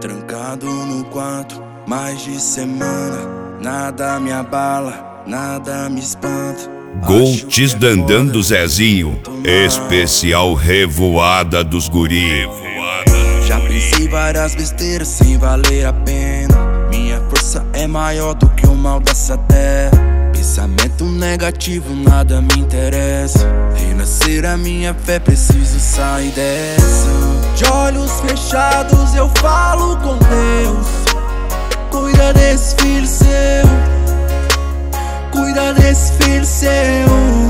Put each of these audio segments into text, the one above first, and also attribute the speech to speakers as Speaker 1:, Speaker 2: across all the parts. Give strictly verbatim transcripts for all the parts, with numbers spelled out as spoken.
Speaker 1: Trancado no quarto, mais de semana. Nada me abala, nada me espanta.
Speaker 2: Goltes Dandando Zezinho, especial Revoada dos Guri.
Speaker 1: Já pensei várias besteiras sem valer a pena. Minha força é maior do que o mal dessa terra. Pensamento negativo, nada me interessa. Renascer a minha fé, preciso sair dessa. De olhos fechados eu falo com Deus. Cuida desse filho seu, cuida desse filho seu.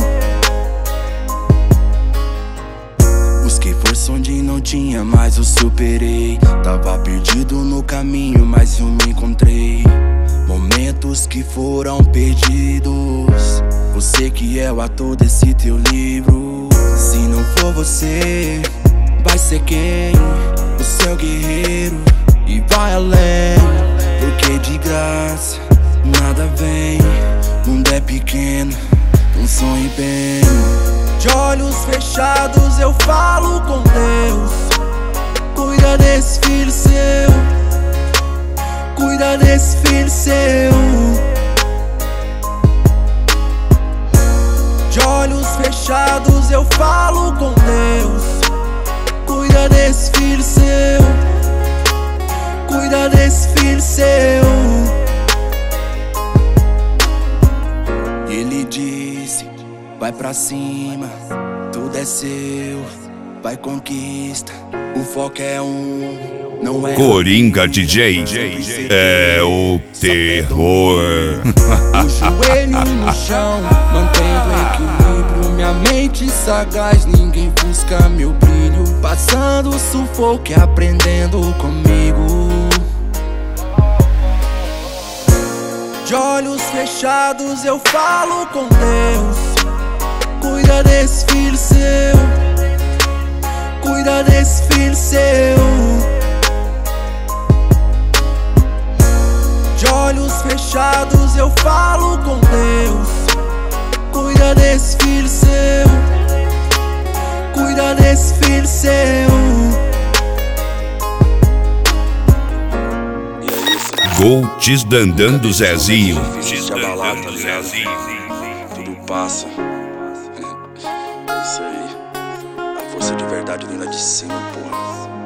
Speaker 1: Busquei força onde não tinha, mas eu superei. Tava perdido no caminho, mas eu me encontrei. Momentos que foram perdidos, você que é o ator desse teu livro. Se não for você, vai ser quem? O seu guerreiro. E vai além, porque de graça nada vem. O mundo é pequeno, não sonhe bem. De olhos fechados eu falo com Deus. Cuida desse filho seu, cuida desse filho seu. De olhos fechados eu falo com Deus. Cuida desse filho seu, cuida desse filho seu. Ele disse, vai pra cima, tudo é seu. Vai conquista, o foco é um, não é
Speaker 2: Coringa D J é o terror.
Speaker 1: O joelho no chão, mantendo equilíbrio. Minha mente sagaz, ninguém busca meu brilho. Passando sufoco e aprendendo comigo. De olhos fechados eu falo com Deus. Cuida desse filho seu, cuida desse filho seu. De olhos fechados eu falo com Deus. Cuida desse filho seu, cuida desse filho seu.
Speaker 2: Goltes Dandando Zezinho.
Speaker 1: Difícil de abalar, tá ligado? Tudo passa. É isso aí. A força de verdade vem lá de cima, porra.